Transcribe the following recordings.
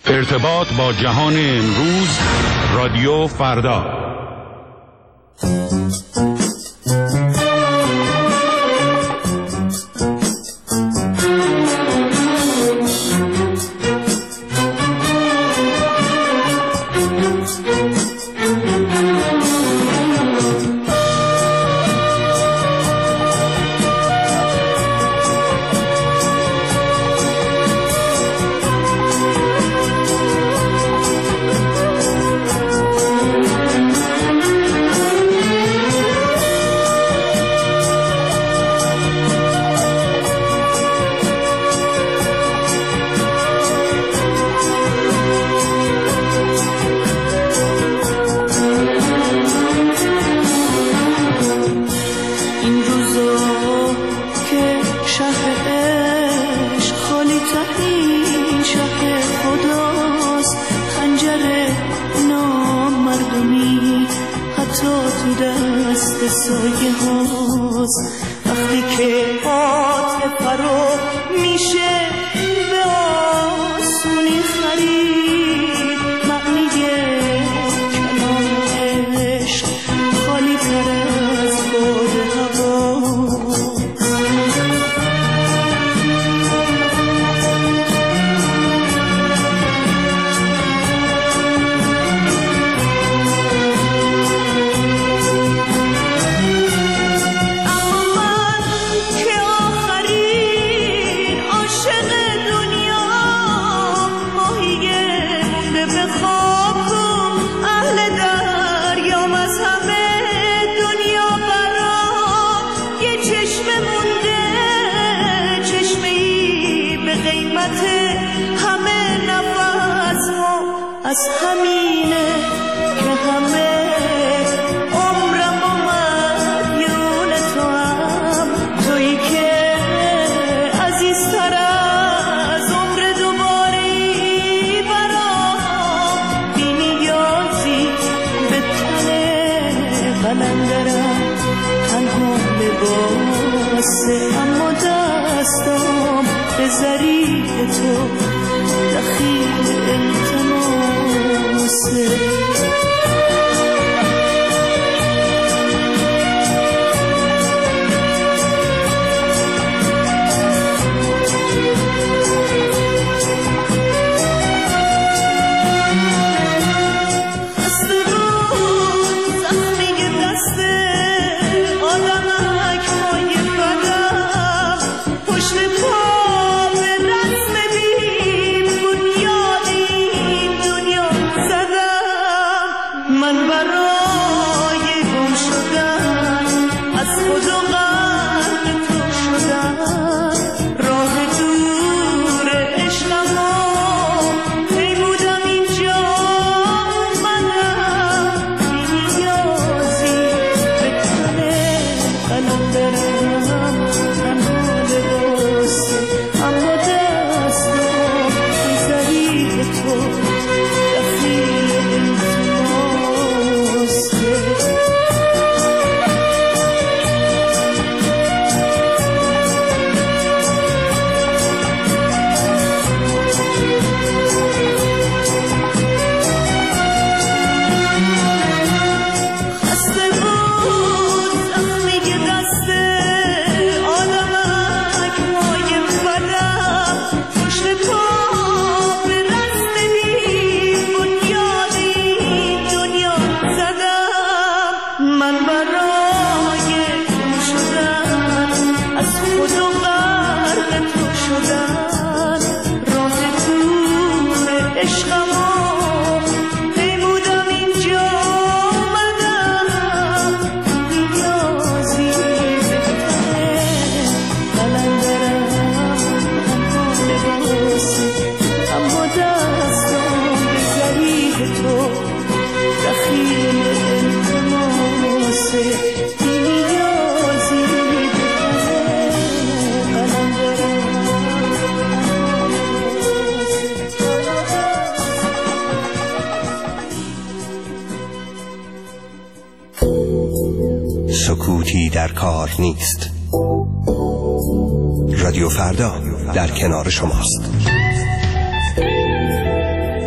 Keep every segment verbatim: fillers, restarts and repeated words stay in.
ارتباط با جهان امروز، رادیو فردا. سکوتی در کار نیست. رادیو فردا در کنار شماست.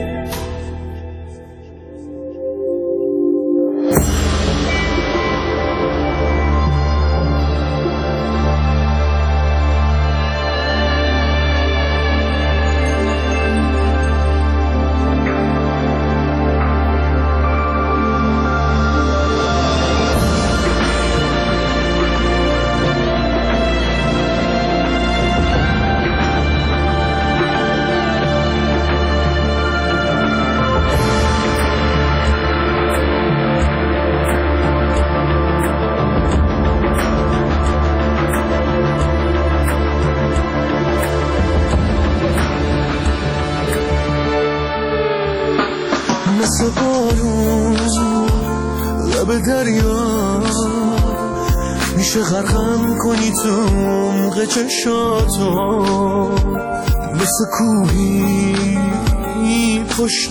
مثل بارون لب دریا میشه غرقم کنی تو عمق چشاتو مثل کوهی پشت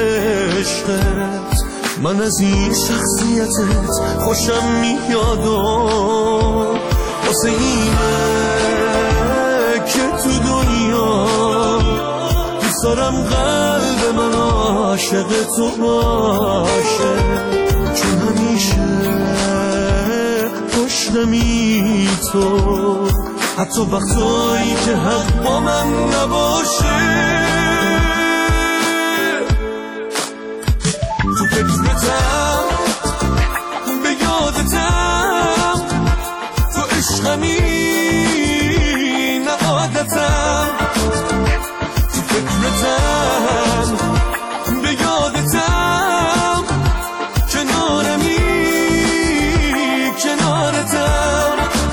عشقت من از این شخصیتت خوشم میاد و واسه اینه که تو دنیا دوست دارم قلب من عاشق تو باشه چون همیشه پشتمی تو حتی وقتایی که حق با من نباشه تو فکرتم به یادتم تو عشقمی نه عادتم تو فکرتم به یادتم کنارمی کنارتم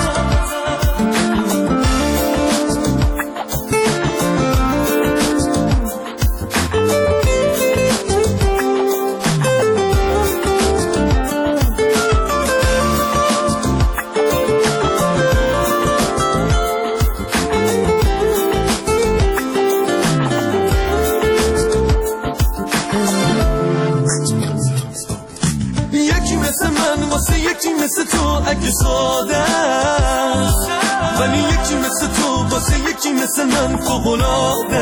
یکی مثل تو اگه ساده ولی یکی مثل تو واسه یکی مثل من فوق‌العاده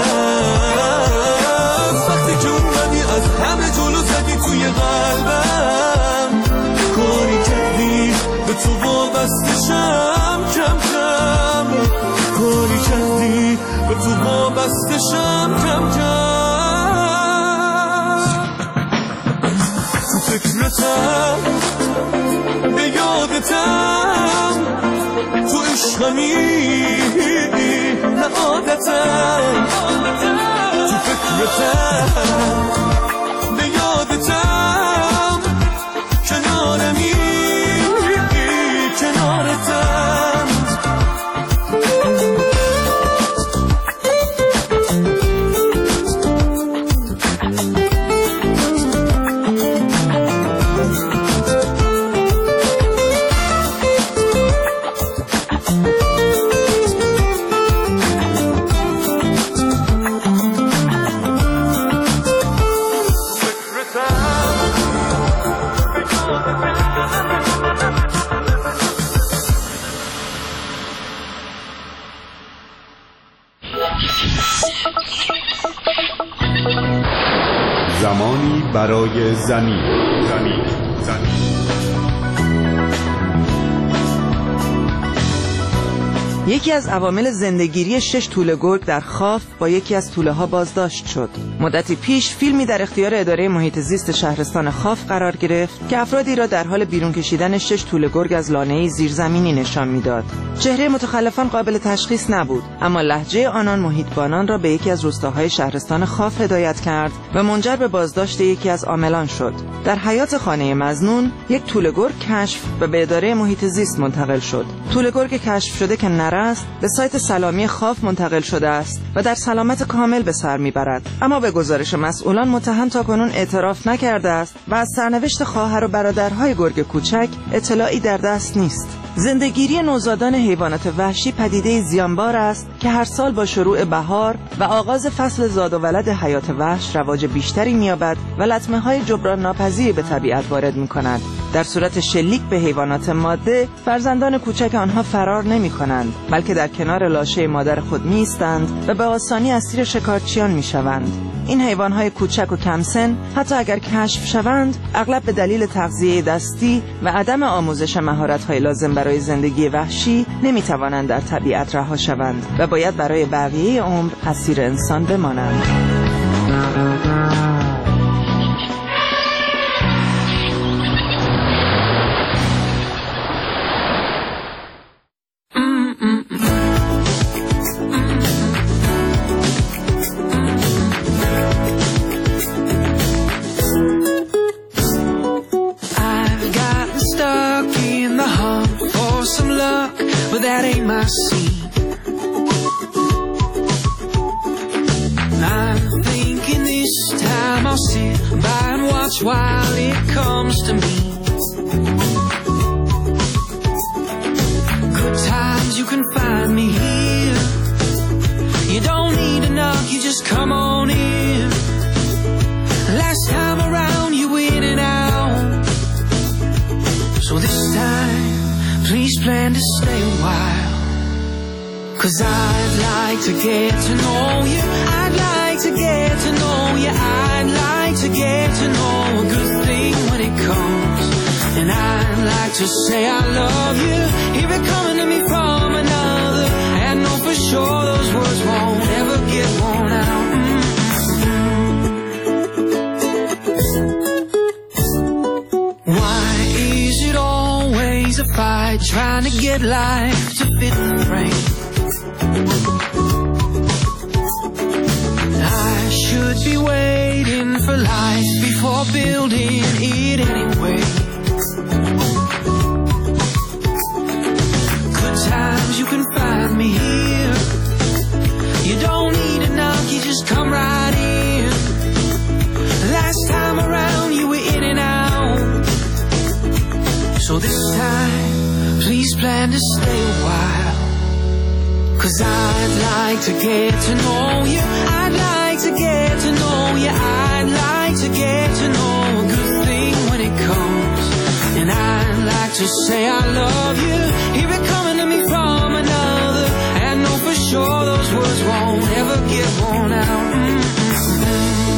وقتی که اومدی از همه جلو زدی توی قلبم کاری کردی به تو وابستشم کم کم کاری کردی به تو وابستشم کم کم تو فکرتم به یادتم تو عشقمی نه عادتم تو فکرتم به یادتم کنارمی کنارتم زمانی برای زمین زمین زمین یکی از عوامل زندگیری شش توله گرگ در خاف با یکی از توله ها بازداشت شد. مدتی پیش فیلمی در اختیار اداره محیط زیست شهرستان خاف قرار گرفت که افرادی را در حال بیرون کشیدن شش توله گرگ از لانه‌ای زیرزمینی نشان میداد. چهره متخلفان قابل تشخیص نبود، اما لهجه آنان محیطبانان را به یکی از روستاهای شهرستان خاف هدایت کرد و منجر به بازداشت یکی از عاملان شد. در حیاط خانه مظنون یک توله گرگ کشف و به اداره محیط زیست منتقل شد. توله گرگ کشف شده که نره است به سایت سلامی خاف منتقل شده است و در سلامت کامل به سر میبرد، اما به گزارش مسئولان متهم تاکنون اعتراف نکرده است و از سرنوشت خواهر و برادرهای گرگ کوچک اطلاعی در دست نیست. زندگیری نوزادان حیوانات وحشی پدیده زیانبار است که هر سال با شروع بهار و آغاز فصل زاد و ولد حیات وحش رواج بیشتری می‌یابد و لطمه‌های جبران ناپذیری به طبیعت وارد می‌کند. در صورت شلیک به حیوانات ماده، فرزندان کوچک آنها فرار نمی‌کنند، بلکه در کنار لاشه مادر خود می‌ایستند و به آسانی اسیر شکارچیان می‌شوند. این حیوان‌های کوچک و کم سن حتی اگر کشف شوند، اغلب به دلیل تغذیه دستی و عدم آموزش مهارت‌های لازم برای زندگی وحشی نمی‌توانند در طبیعت رها شوند و باید برای بقیه عمر اسیر انسان بمانند. That ain't my scene. I'm thinking this time I'll sit by and watch while it comes to me. Good times, you can find me here. You don't need to knock, you just come on in. Last time around, you were in and out. So this time, please plan to stay a while. 'Cause I'd like to get to know you. I'd like to get to know you. I'd like to get to know a good thing when it comes. And I'd like to say I love you. Hear it coming to me from another. And know for sure those words won't ever get worn out. Mm-hmm. Why is it always a fight trying to get life to fit the frame? I should be waiting for life before building it anyway. Good times, you can find me here. You don't need a knock, you just come right in. Last time around, you were in and out. So this time, please plan to stay a while. 'Cause I'd like to get to know you. I'd like to get to know you. I'd like to get to know a good thing when it comes. And I'd like to say I love you. Hear it coming to me from another. And know for sure those words won't ever get worn out. Mm-hmm.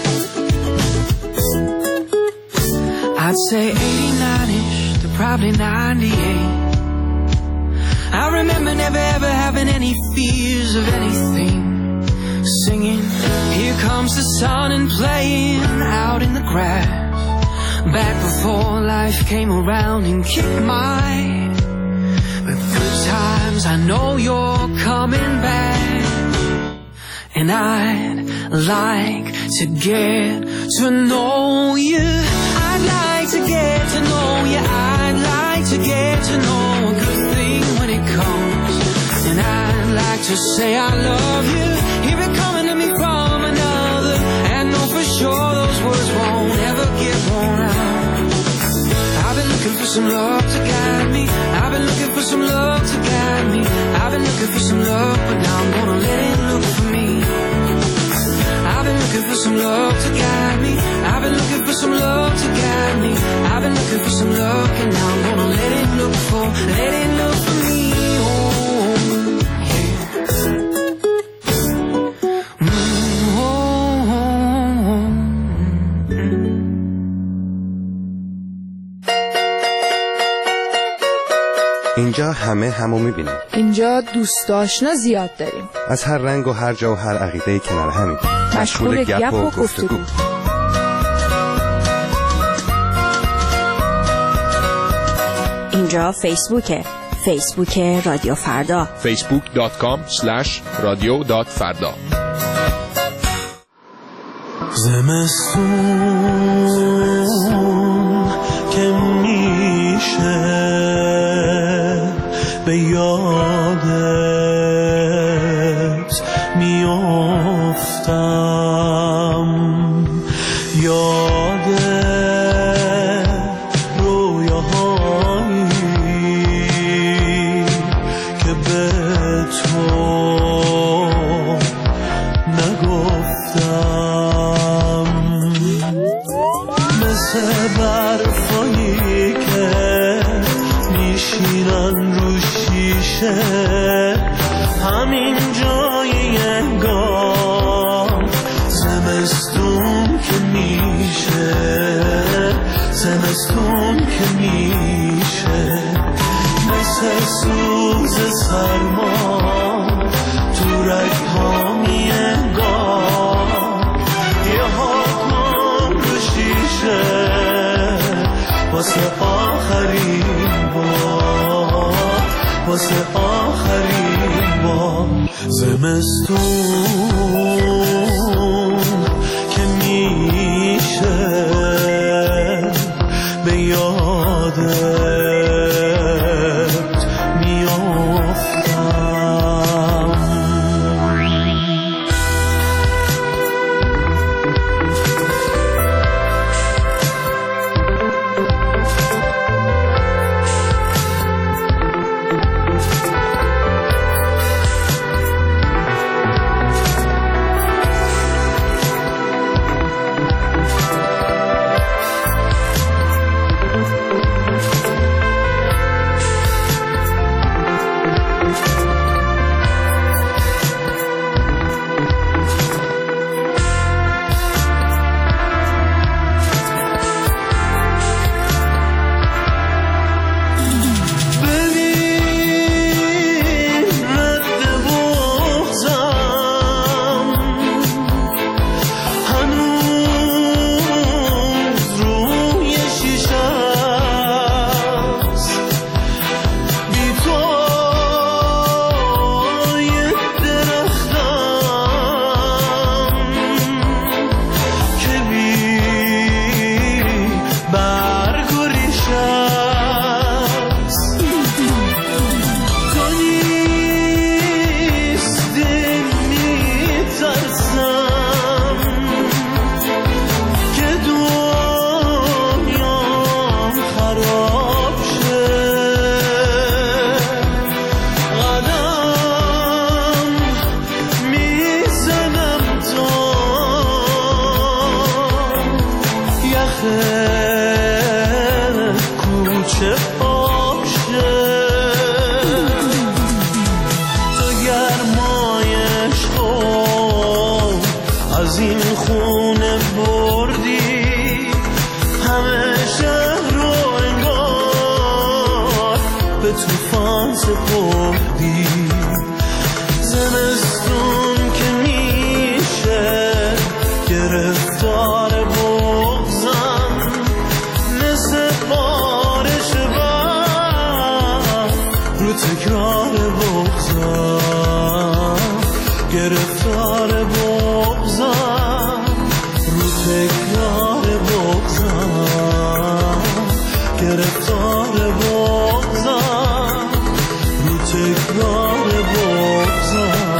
I'd say eighty-nine-ish to probably ninety-eight. I remember never ever having any fears of anything. Singing, here comes the sun, and playing out in the grass. Back before life came around and kicked my but good times, I know you're coming back. And I'd like to get to know you. I'd like to get to know you. I'd like to get to know a good thing when it comes. And I'd like to say I love you. Hear it coming to me from another. And know for sure those words won't ever get worn out. I've been looking for some love to guide me. I've been looking for some love to guide me. I've been looking for some love, but now I'm gonna let it look for me. I've been looking for some love to guide me. I've been looking for some love to guide me. I've been looking for some love, and now I'm gonna let it look for, let it look for me. Oh, yeah. Mm, oh, oh, oh. اینجا همه همو میبینیم. اینجا دوست آشنا زیاد داریم. از هر رنگ و هر جا و هر عقیده کنار همین. مشغول گپ و گفتگو. اینجا فیسبوکه. فیسبوک رادیو فردا. فیسبوک دات کام اسلش رادیو دات فردا. زمستون که میشه به یادت میافتم، یاد رویاهایی که به تو نگفتم، مثل برفایی که میشینن رو شیشه همین جای انگار. زمستون که میشه، زمستون که میشه، مثل سوز سرما تو رگ‌ها می انگار. یه حکم رو شیشه واسه آخرین بار، واسه آخرین بار. زمستون که میشه به یادت میافتم. آخر کوچه پاک شه تو گرمایش خود از این خونه بردی همه شهر رو انگار به توفان سپردی زمستون که میشه گرفتار بغضم مثل بارش برف رو تکرار بغضم گرفتار بغضم رو تکرار بغضم گرفتار بغضم رو تکرار بغضم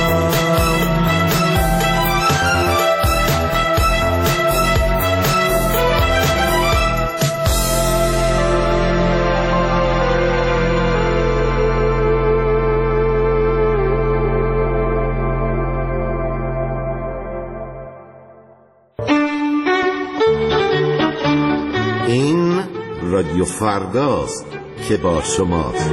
رادیو فرداست که با شماست.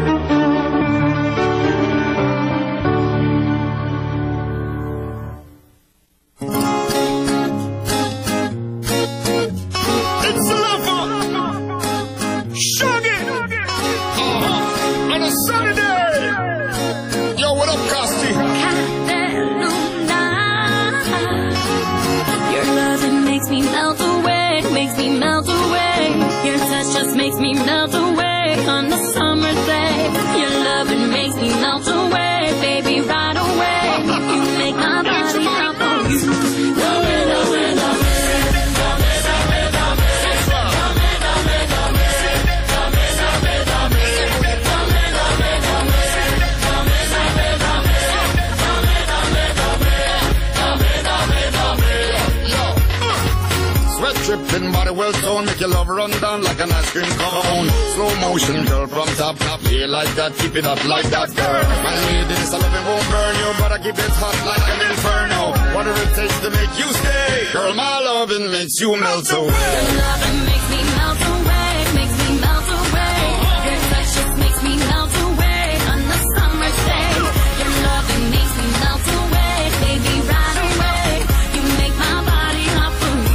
Makes me melt away on the summer day. Your loving makes me melt away, baby, right away. You make my body hop on you. Dame, dame, dame. Dame, dame, dame. Dame, dame, dame. Dame, dame, dame. Dame, dame, dame. Dame, dame, dame. Dame, dame, dame. Dame, dame, dame. Yo. Sweat dripping, body well toned, make your love run down like an ice cream cone. Slow motion, girl, from top, top, yeah, like that, keep it up like that, girl. My ladies, I love it won't burn you, but I keep it hot like an inferno. Whatever it takes to make you stay, girl, my loving makes you melt away. Your loving makes me melt away, makes me melt away. Your touch just makes me melt away on the summer day. Your loving makes me melt away, baby, right away. You make my body hot for you.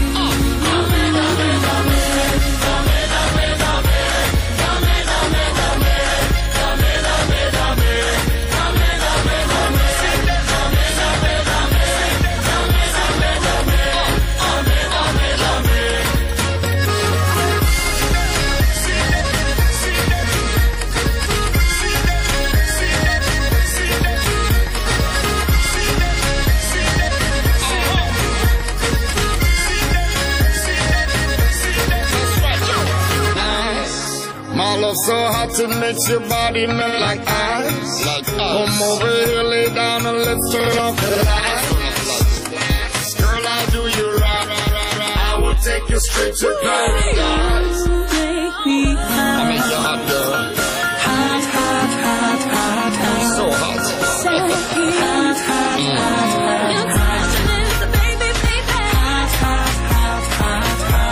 So hot it makes your body melt like ice. Like ice. Come over here, lay down and let's turn off the lights. Girl, I'll do you right, right, right, right. I will take you straight to paradise. Make me hot. I make you hot, girl. Hot, hot, hot, hot, hot. So hot. So hot, hot, hot, hot. Your passion is the baby, baby. Hot, hot, hot, hot, hot.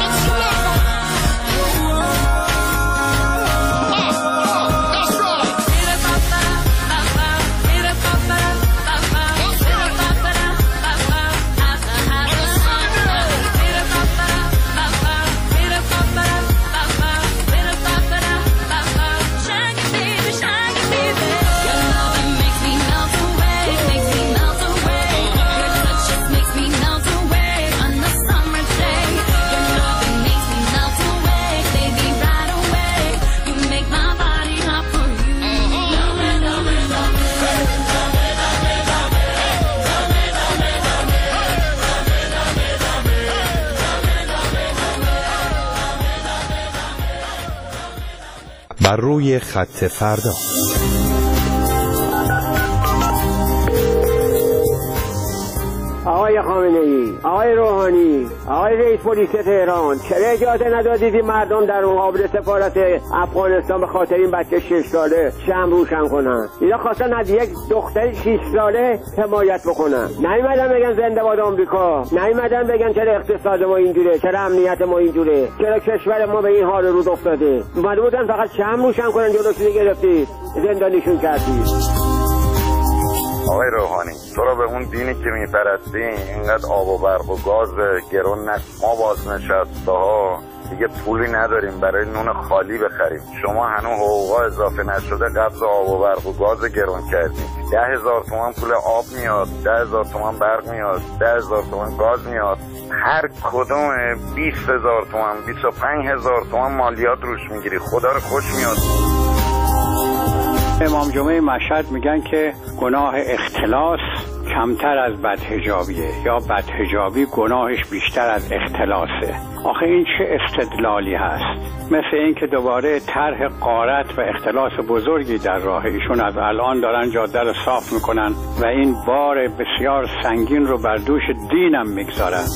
بر روی خط فردا. آقا آقای خامنه‌ای، آقای روحانی، آقای رئیس پلیس تهران، چرا اجازه ندادید این مردم در مقابل سفارت افغانستان به خاطر این بچه شش ساله شمع روشن کنن؟ اینا خواستن از یک دختر شش ساله حمایت بکنن. نیومدن بگن زنده باد آمریکا، نیومدن بگن چرا اقتصاد ما اینجوره، چرا امنیت ما اینجوره، چرا کشور ما به این حال رود افتاده. اومده بودن فقط شمع روشن کنن، جلوشو گرفتید، زندانیشون کردید. آقای روحانی، تو را به اون دینی که میپرستی اینقدر آب و برق و گاز گرون نکن. ما بازنشسته ها دیگه پولی نداریم برای نون خالی بخریم. شما هنوز حقوقا اضافه نشده قبض آب و برق و گاز گرون کردیم. ده هزار تومان پول آب میاد، ده هزار تومان برق میاد، ده هزار تومان گاز میاد. هر کدوم بیست هزار تومان، بیست و پنج هزار تومان مالیات روش میگیری. خدا رو خوش میاد. امام جمعه مشهد میگن که گناه اختلاس کمتر از بدحجابیه یا بدحجابی گناهش بیشتر از اختلاسه. آخه این چه استدلالی هست؟ مثل این که دوباره طرح غارت و اختلاس بزرگی در راه ایشون از الان دارن جاده رو صاف میکنن و این بار بسیار سنگین رو بر دوش دینم میگذارن.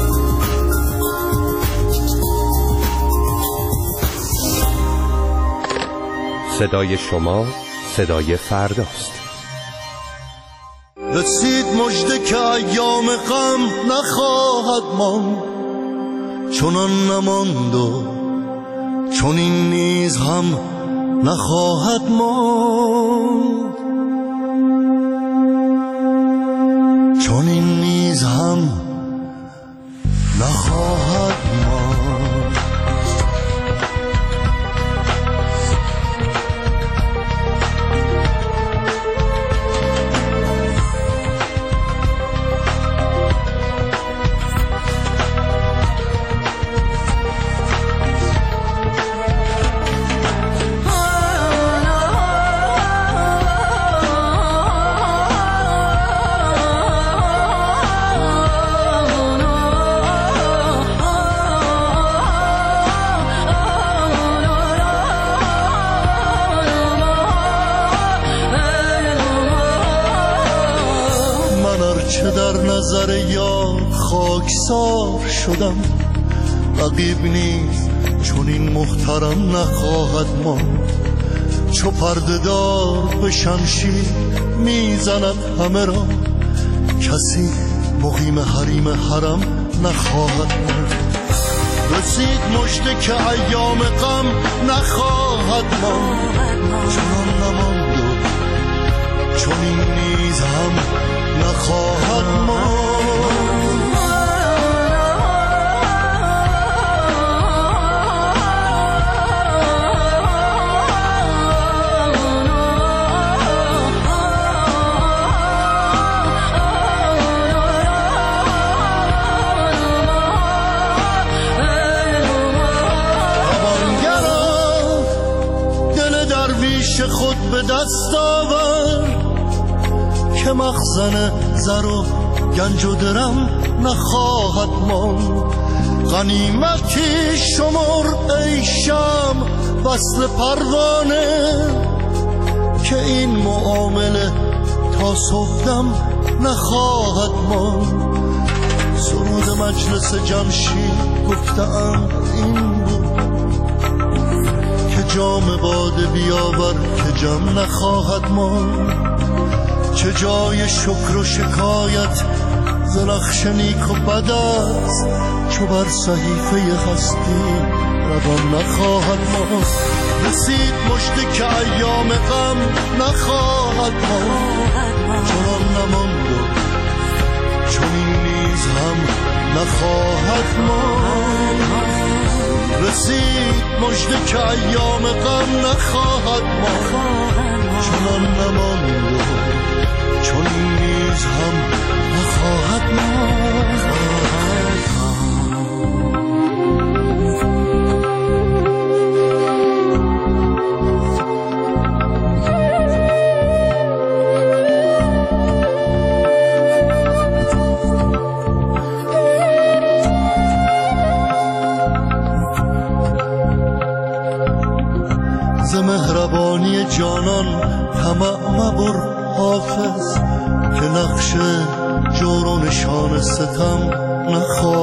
صدای شما صدای فرداست. رسید مژده که ایام غم نخواهد ماند، چنان نماند و چون این نیز هم نخواهد ماند، چون این نیز هم نخواهد ماند. چه در نظر یاد خاکسار شدم، رقیب نیز چون این محترم نخواهد ماند. چو پرده دار به شمشیر میزند همه را، کسی مقیم حریم حرم نخواهد ماند. رسید مژده که ایام غم نخواهد ماند، چون نماند و چون این نیز هم نخواهد ماند. توانگرا دل درویش خود به دست آور، که مخزن زر و گنج و درم نخواهد ماند. غنیمتی شمر ای شمع وصل پروانه، که این معامله تا صبحدم نخواهد ماند. سرود مجلس جمشید گفته‌اند این بود، که جام باده بیاور که جم نخواهد ماند. چه جای شکر و شکایت ز نقش نیک و بد است، چو بر صحیفه هستی روان نخواهد ماند. رسید مژده که ایام غم نخواهد ماند، چنان نماند و چون این نیز هم نخواهد ماند. رسید مژده که ایام غم نخواهد ماند، چنان نماند و چون این نیز هم نخواهد ماند. ز مهربانی جانان طمع مبر حافظ، که نقش جور و نشان ستم نخواه